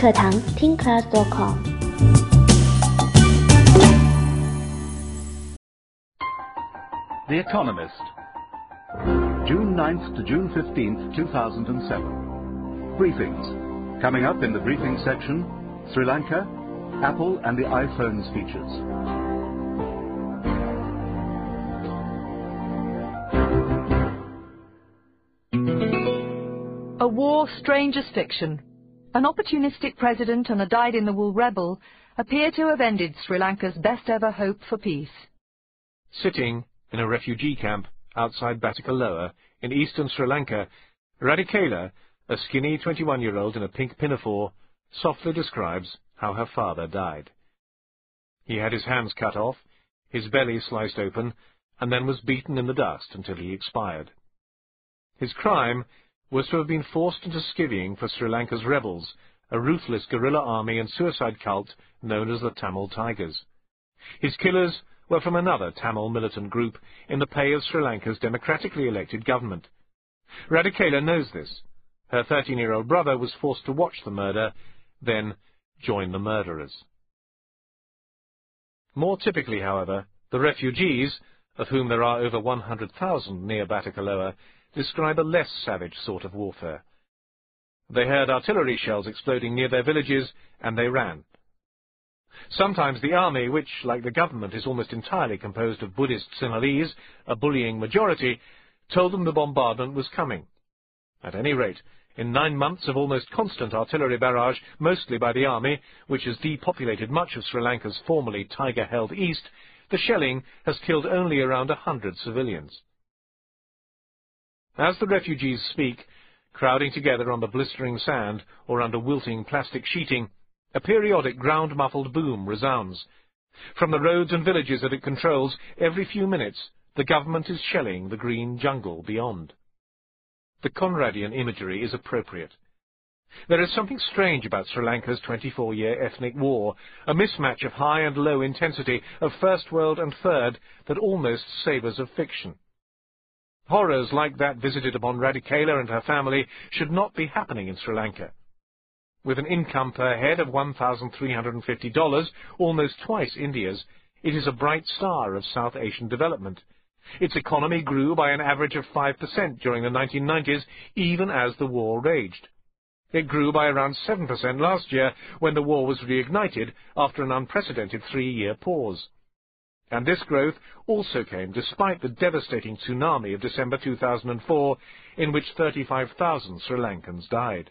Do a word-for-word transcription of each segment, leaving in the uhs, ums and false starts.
课堂 Think Class dot com。 The Economist, June ninth to June fifteenth, two thousand seven. Briefings. Coming up in the briefing section, Sri Lanka, Apple and the iPhone's features. A war strange as fiction. An opportunistic president and a dyed-in-the-wool rebel appear to have ended Sri Lanka's best-ever hope for peace. Sitting in a refugee camp outside Batticaloa in eastern Sri Lanka, Radikela, a skinny twenty-one-year-old in a pink pinafore, softly describes how her father died. He had his hands cut off, his belly sliced open, and then was beaten in the dust until he expired. His crime was to have been forced into skivvying for Sri Lanka's rebels, a ruthless guerrilla army and suicide cult known as the Tamil Tigers. His killers were from another Tamil militant group in the pay of Sri Lanka's democratically elected government. Radikela knows this. Her thirteen-year-old brother was forced to watch the murder, then join the murderers. More typically, however, the refugees, of whom there are over one hundred thousand near Batticaloa, describe a less savage sort of warfare. They heard artillery shells exploding near their villages, and they ran. Sometimes the army, which, like the government, is almost entirely composed of Buddhist Sinhalese, a bullying majority, told them the bombardment was coming. At any rate, in nine months of almost constant artillery barrage, mostly by the army, which has depopulated much of Sri Lanka's formerly tiger-held east, the shelling has killed only around a hundred civilians. As the refugees speak, crowding together on the blistering sand or under wilting plastic sheeting, a periodic ground-muffled boom resounds. From the roads and villages that it controls, every few minutes, the government is shelling the green jungle beyond. The Conradian imagery is appropriate. There is something strange about Sri Lanka's twenty-four-year ethnic war, a mismatch of high and low intensity, of First World and Third, that almost savours of fiction. Horrors like that visited upon Radikela and her family should not be happening in Sri Lanka. With an income per head of one thousand three hundred fifty dollars, almost twice India's, it is a bright star of South Asian development. Its economy grew by an average of five percent during the nineteen nineties, even as the war raged. It grew by around seven percent last year, when the war was reignited after an unprecedented three-year pause. And this growth also came despite the devastating tsunami of December two thousand four, in which thirty-five thousand Sri Lankans died.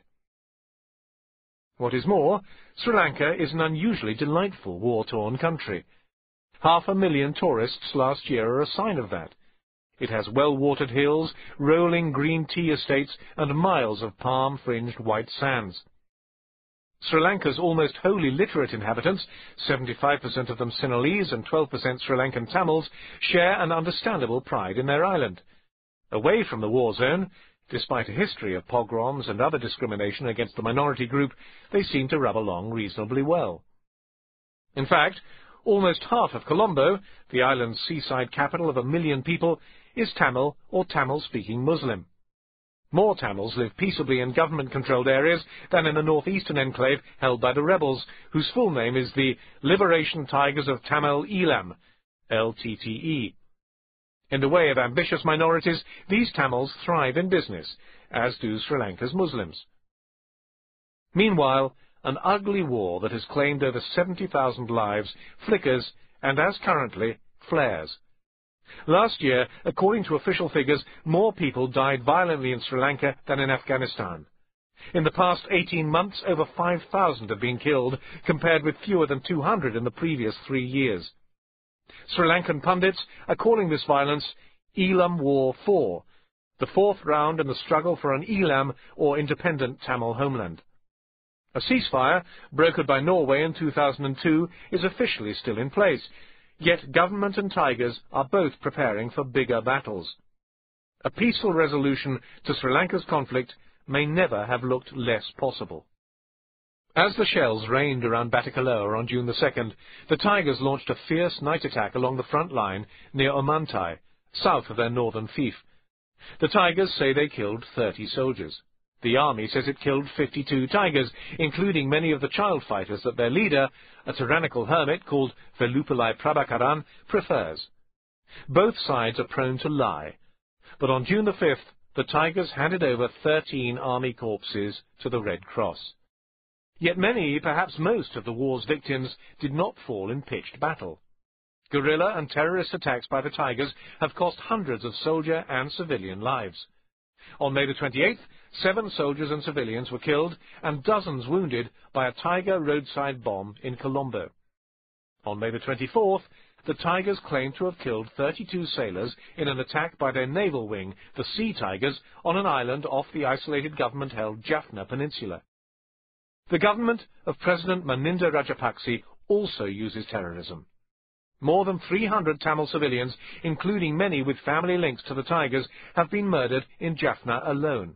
What is more, Sri Lanka is an unusually delightful war-torn country. Half a million tourists last year are a sign of that. It has well-watered hills, rolling green tea estates, and miles of palm-fringed white sands. Sri Lanka's almost wholly literate inhabitants, seventy-five percent of them Sinhalese and twelve percent Sri Lankan Tamils, share an understandable pride in their island. Away from the war zone, despite a history of pogroms and other discrimination against the minority group, they seem to rub along reasonably well. In fact, almost half of Colombo, the island's seaside capital of a million people, is Tamil or Tamil-speaking Muslim. More Tamils live peaceably in government-controlled areas than in the northeastern enclave held by the rebels, whose full name is the Liberation Tigers of Tamil Eelam, L T T E. In the way of ambitious minorities, these Tamils thrive in business, as do Sri Lanka's Muslims. Meanwhile, an ugly war that has claimed over seventy thousand lives flickers and, as currently, flares. Last year, according to official figures, more people died violently in Sri Lanka than in Afghanistan. In the past eighteen months, over five thousand have been killed, compared with fewer than two hundred in the previous three years. Sri Lankan pundits are calling this violence Eelam War four, the fourth round in the struggle for an Eelam or independent Tamil homeland. A ceasefire, brokered by Norway in two thousand two, is officially still in place, yet government and Tigers are both preparing for bigger battles. A peaceful resolution to Sri Lanka's conflict may never have looked less possible. As the shells rained around Batticaloa on June the second, the Tigers launched a fierce night attack along the front line near Omantai, south of their northern fief. The Tigers say they killed thirty soldiers. The army says it killed fifty-two tigers, including many of the child fighters that their leader, a tyrannical hermit called Velupillai Prabhakaran, prefers. Both sides are prone to lie, but on June the fifth, the Tigers handed over thirteen army corpses to the Red Cross. Yet many, perhaps most, of the war's victims did not fall in pitched battle. Guerrilla and terrorist attacks by the Tigers have cost hundreds of soldier and civilian lives. On May the twenty-eighth, seven soldiers and civilians were killed and dozens wounded by a Tiger roadside bomb in Colombo. On May the twenty-fourth, the Tigers claimed to have killed thirty-two sailors in an attack by their naval wing, the Sea Tigers, on an island off the isolated government-held Jaffna Peninsula. The government of President Maninda Rajapaksa also uses terrorism. More than three hundred Tamil civilians, including many with family links to the Tigers, have been murdered in Jaffna alone.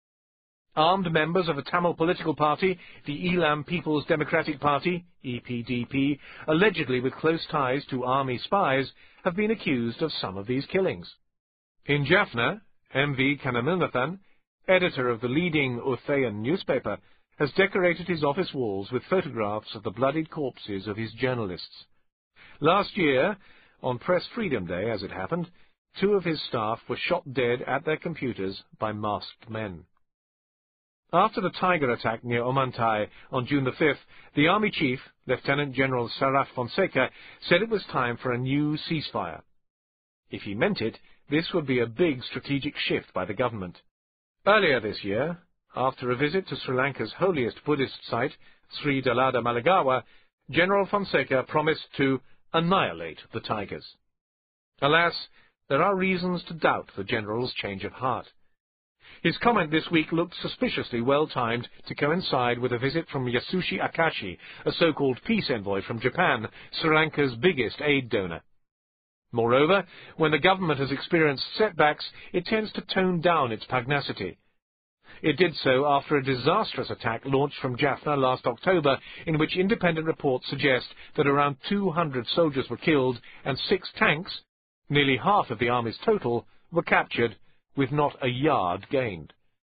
Armed members of a Tamil political party, the Elam People's Democratic Party, E P D P, allegedly with close ties to army spies, have been accused of some of these killings. In Jaffna, M V Kanamilnathan, editor of the leading Uthaiyan newspaper, has decorated his office walls with photographs of the bloodied corpses of his journalists. Last year, on Press Freedom Day as it happened, two of his staff were shot dead at their computers by masked men. After the Tiger attack near Omantai on June the fifth, the Army Chief, Lieutenant General Saraf Fonseca, said it was time for a new ceasefire. If he meant it, this would be a big strategic shift by the government. Earlier this year, after a visit to Sri Lanka's holiest Buddhist site, Sri Dalada Maligawa, General Fonseca promised to annihilate the Tigers. Alas, there are reasons to doubt the General's change of heart. His comment this week looked suspiciously well-timed to coincide with a visit from Yasushi Akashi, a so-called peace envoy from Japan, Sri Lanka's biggest aid donor. Moreover, when the government has experienced setbacks, it tends to tone down its pugnacity. It did so after a disastrous attack launched from Jaffna last October, in which independent reports suggest that around two hundred soldiers were killed and six tanks, nearly half of the army's total, were captured, with not a yard gained.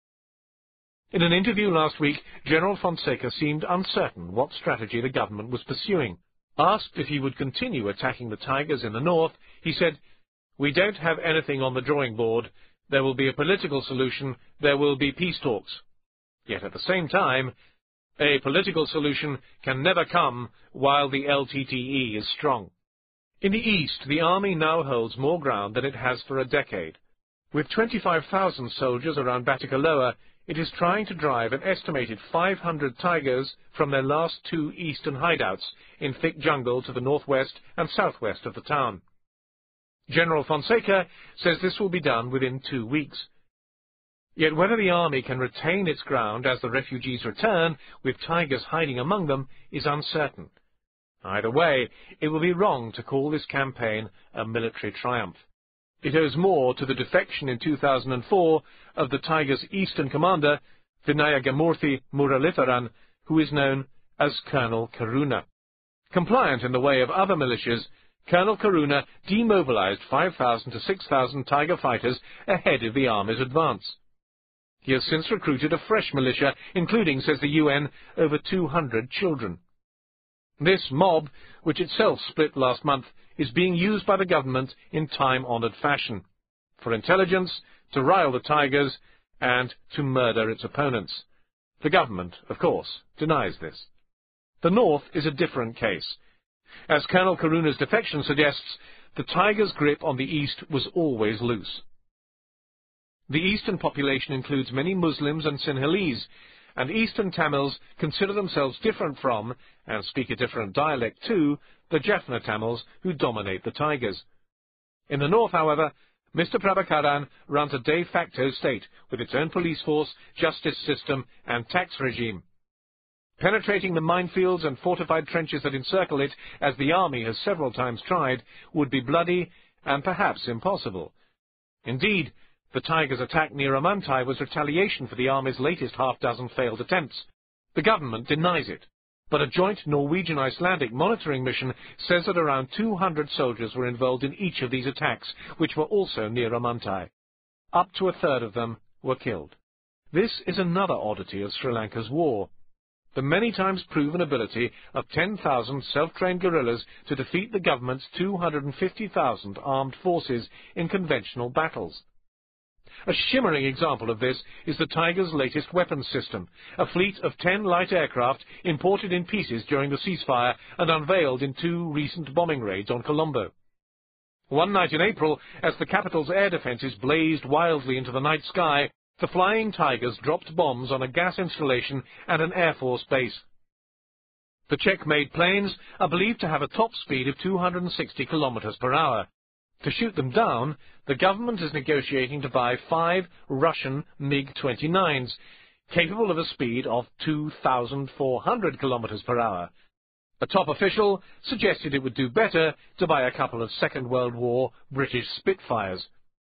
In an interview last week, General Fonseca seemed uncertain what strategy the government was pursuing. Asked if he would continue attacking the Tigers in the north, he said, "We don't have anything on the drawing board. There will be a political solution. There will be peace talks." Yet at the same time, a political solution can never come while the L T T E is strong. In the east, the army now holds more ground than it has for a decade. With twenty-five thousand soldiers around Batticaloa, it is trying to drive an estimated five hundred Tigers from their last two eastern hideouts in thick jungle to the northwest and southwest of the town. General Fonseca says this will be done within two weeks. Yet whether the army can retain its ground as the refugees return, with Tigers hiding among them, is uncertain. Either way, it will be wrong to call this campaign a military triumph. It owes more to the defection in two thousand four of the Tigers' eastern commander, Vinayagamurthy Muralitharan, who is known as Colonel Karuna. Compliant in the way of other militias, Colonel Karuna demobilized five thousand to six thousand Tiger fighters ahead of the army's advance. He has since recruited a fresh militia, including, says the U N, over two hundred children. This mob, which itself split last month, is being used by the government in time-honored fashion, for intelligence, to rile the Tigers, and to murder its opponents. The government, of course, denies this. The North is a different case. As Colonel Karuna's defection suggests, the Tigers' grip on the East was always loose. The eastern population includes many Muslims and Sinhalese, and eastern Tamils consider themselves different from, and speak a different dialect to, the Jaffna Tamils who dominate the Tigers. In the north, however, Mister Prabhakaran runs a de facto state with its own police force, justice system, and tax regime. Penetrating the minefields and fortified trenches that encircle it, as the army has several times tried, would be bloody and perhaps impossible. Indeed, the Tigers' attack near Omantai was retaliation for the army's latest half-dozen failed attempts. The government denies it, but a joint Norwegian-Icelandic monitoring mission says that around two hundred soldiers were involved in each of these attacks, which were also near Omantai. Up to a third of them were killed. This is another oddity of Sri Lanka's war. The many times proven ability of ten thousand self-trained guerrillas to defeat the government's two hundred fifty thousand armed forces in conventional battles. A shimmering example of this is the Tiger's latest weapons system, a fleet of ten light aircraft imported in pieces during the ceasefire and unveiled in two recent bombing raids on Colombo. One night in April, as the capital's air defences blazed wildly into the night sky, the Flying Tigers dropped bombs on a gas installation and an Air Force base. The Czech-made planes are believed to have a top speed of two hundred sixty kilometers per hour. To shoot them down, the government is negotiating to buy five Russian MiG twenty-nines, capable of a speed of two thousand four hundred kilometers per hour. A top official suggested it would do better to buy a couple of Second World War British Spitfires.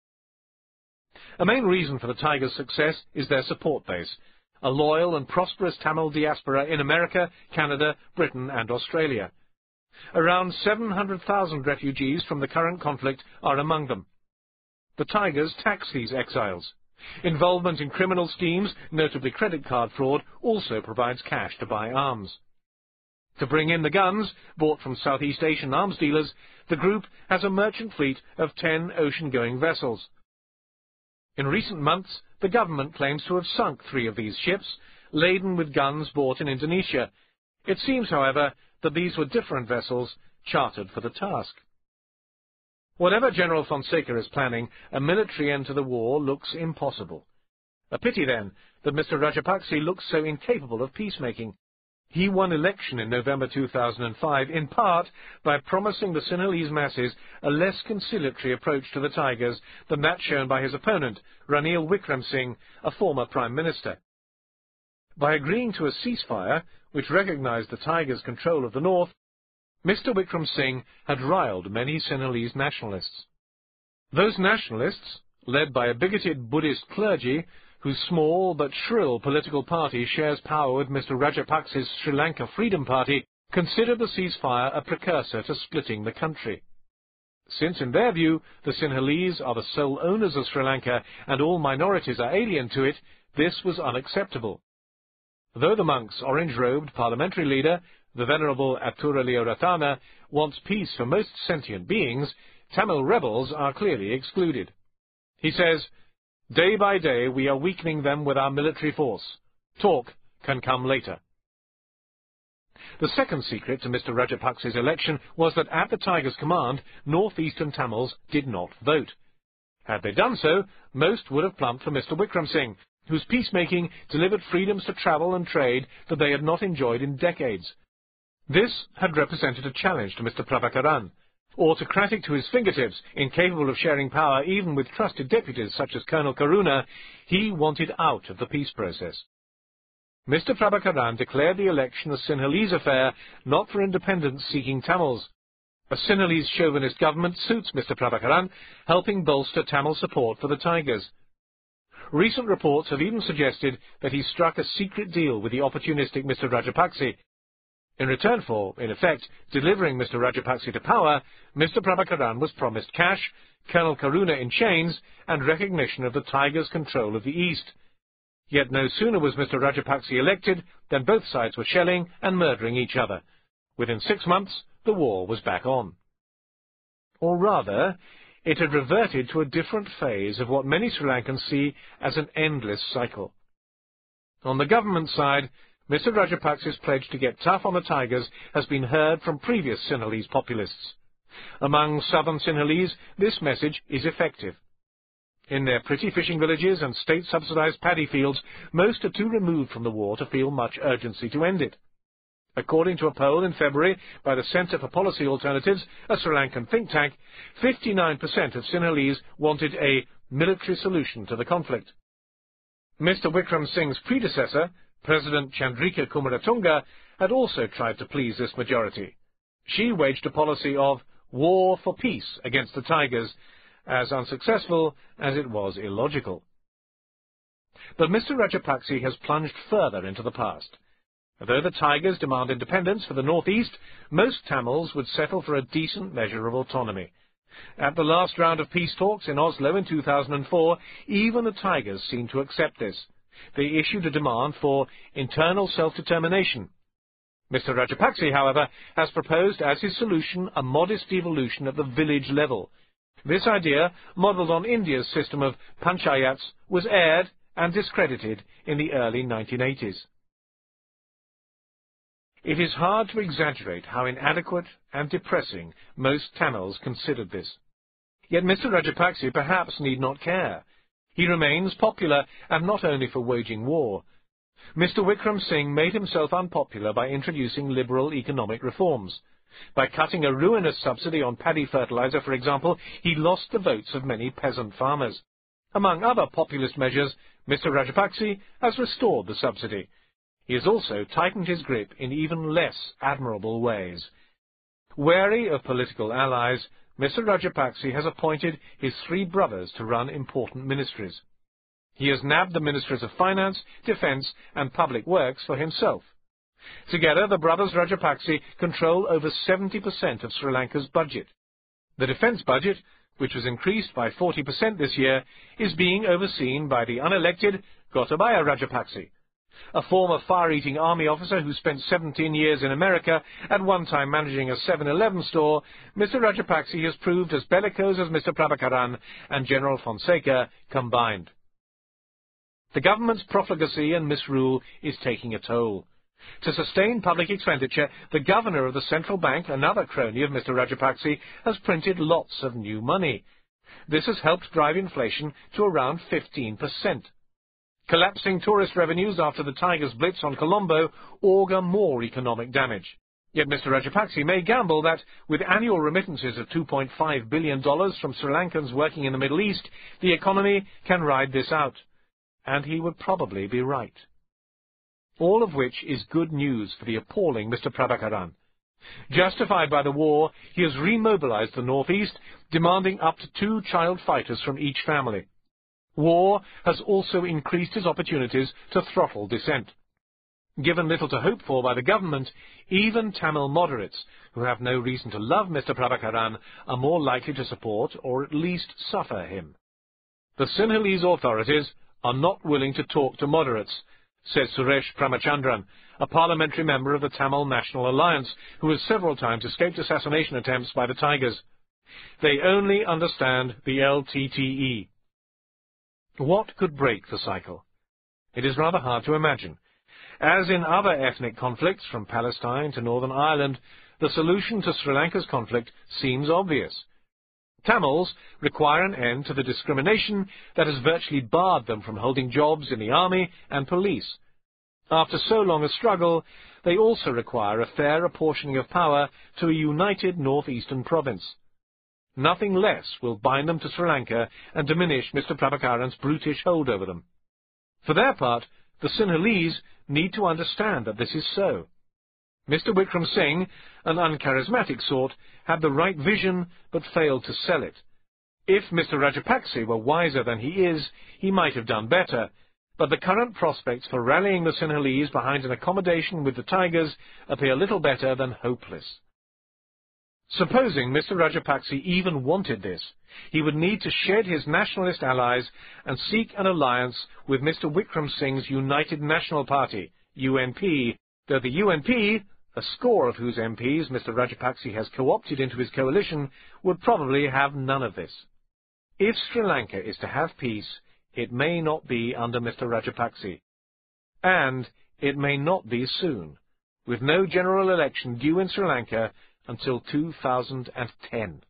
A main reason for the Tigers' success is their support base, a loyal and prosperous Tamil diaspora in America, Canada, Britain and Australia. Around seven hundred thousand refugees from the current conflict are among them. The Tigers tax these exiles. Involvement in criminal schemes, notably credit card fraud, also provides cash to buy arms. To bring in the guns, bought from Southeast Asian arms dealers, the group has a merchant fleet of ten ocean-going vessels. In recent months, the government claims to have sunk three of these ships, laden with guns bought in Indonesia. It seems, however, that these were different vessels chartered for the task. Whatever General Fonseca is planning, a military end to the war looks impossible. A pity, then, that Mister Rajapakse looks so incapable of peacemaking. He won election in November two thousand five in part by promising the Sinhalese masses a less conciliatory approach to the Tigers than that shown by his opponent, Ranil Wickremesinghe, a former Prime Minister. By agreeing to a ceasefire, which recognized the Tigers' control of the north, Mister Wickremesinghe had riled many Sinhalese nationalists. Those nationalists, led by a bigoted Buddhist clergy, whose small but shrill political party shares power with Mister Rajapakse's Sri Lanka Freedom Party, consider the ceasefire a precursor to splitting the country. Since, in their view, the Sinhalese are the sole owners of Sri Lanka and all minorities are alien to it, this was unacceptable. Though the monk's orange-robed parliamentary leader, the Venerable Attura Leoratana, wants peace for most sentient beings, Tamil rebels are clearly excluded. He says, "Day by day we are weakening them with our military force. Talk can come later." The second secret to Mister Rajapakse's election was that at the Tigers' command, northeastern Tamils did not vote. Had they done so, most would have plumped for Mister Wickremesinghe, whose peacemaking delivered freedoms to travel and trade that they had not enjoyed in decades. This had represented a challenge to Mister Prabhakaran. Autocratic to his fingertips, incapable of sharing power even with trusted deputies such as Colonel Karuna, he wanted out of the peace process. Mister Prabhakaran declared the election a Sinhalese affair, not for independence-seeking Tamils. A Sinhalese chauvinist government suits Mister Prabhakaran, helping bolster Tamil support for the Tigers. Recent reports have even suggested that he struck a secret deal with the opportunistic Mister Rajapakse. In return for, in effect, delivering Mister Rajapakse to power, Mister Prabhakaran was promised cash, Colonel Karuna in chains, and recognition of the Tigers' control of the East. Yet no sooner was Mister Rajapakse elected than both sides were shelling and murdering each other. Within six months, the war was back on. Or rather, it had reverted to a different phase of what many Sri Lankans see as an endless cycle. On the government side, Mister Rajapakse's pledge to get tough on the Tigers has been heard from previous Sinhalese populists. Among southern Sinhalese, this message is effective. In their pretty fishing villages and state-subsidized paddy fields, most are too removed from the war to feel much urgency to end it. According to a poll in February by the Centre for Policy Alternatives, a Sri Lankan think tank, fifty-nine percent of Sinhalese wanted a military solution to the conflict. Mister Wickremesinghe's predecessor, President Chandrika Kumaratunga, had also tried to please this majority. She waged a policy of war for peace against the Tigers, as unsuccessful as it was illogical. But Mister Rajapakse has plunged further into the past. Though the Tigers demand independence for the northeast, most Tamils would settle for a decent measure of autonomy. At the last round of peace talks in Oslo in two thousand four, even the Tigers seemed to accept this. they issued a demand for internal self-determination. Mister Rajapakse, however, has proposed as his solution a modest devolution at the village level. This idea, modelled on India's system of panchayats, was aired and discredited in the early nineteen eighties. It is hard to exaggerate how inadequate and depressing most Tamils considered this. Yet Mister Rajapakse perhaps need not care. He remains popular, and not only for waging war. Mister Wikram Singh made himself unpopular by introducing liberal economic reforms. By cutting a ruinous subsidy on paddy fertilizer, for example, he lost the votes of many peasant farmers. Among other populist measures, Mister Rajapakse has restored the subsidy. He has also tightened his grip in even less admirable ways. Wary of political allies, Mister Rajapakse has appointed his three brothers to run important ministries. He has nabbed the ministries of Finance, Defence and Public Works for himself. Together, the brothers Rajapakse control over seventy percent of Sri Lanka's budget. The defence budget, which was increased by forty percent this year, is being overseen by the unelected Gotabaya Rajapakse. A former far-eating army officer who spent seventeen years in America, at one time managing a seven eleven store, Mister Rajapakse has proved as bellicose as Mister Prabhakaran and General Fonseca combined. The government's profligacy and misrule is taking a toll. To sustain public expenditure, the governor of the central bank, another crony of Mister Rajapakse, has printed lots of new money. This has helped drive inflation to around fifteen percent. Collapsing tourist revenues after the Tigers' blitz on Colombo augur more economic damage. Yet Mister Rajapakse may gamble that, with annual remittances of two point five billion dollars from Sri Lankans working in the Middle East, the economy can ride this out. And he would probably be right. All of which is good news for the appalling Mister Prabhakaran. Justified by the war, he has remobilized the Northeast, demanding up to two child fighters from each family. War has also increased his opportunities to throttle dissent. Given little to hope for by the government, even Tamil moderates, who have no reason to love Mister Prabhakaran, are more likely to support or at least suffer him. The Sinhalese authorities are not willing to talk to moderates, says Suresh Pramachandran, a parliamentary member of the Tamil National Alliance, who has several times escaped assassination attempts by the Tigers. They only understand the L T T E. What could break the cycle? It is rather hard to imagine. As in other ethnic conflicts, from Palestine to Northern Ireland, the solution to Sri Lanka's conflict seems obvious. Tamils require an end to the discrimination that has virtually barred them from holding jobs in the army and police. After so long a struggle, they also require a fair apportioning of power to a united northeastern province. Nothing less will bind them to Sri Lanka and diminish Mister Prabhakaran's brutish hold over them. For their part, the Sinhalese need to understand that this is so. Mister Wikram Singh, an uncharismatic sort, had the right vision but failed to sell it. If Mister Rajapakse were wiser than he is, he might have done better, but the current prospects for rallying the Sinhalese behind an accommodation with the Tigers appear little better than hopeless. Supposing Mister Rajapakse even wanted this, he would need to shed his nationalist allies and seek an alliance with Mister Wikram Singh's United National Party, U N P, though the U N P, a score of whose M Ps Mister Rajapakse has co-opted into his coalition, would probably have none of this. If Sri Lanka is to have peace, it may not be under Mister Rajapakse. And it may not be soon, with no general election due in Sri Lanka until two thousand ten.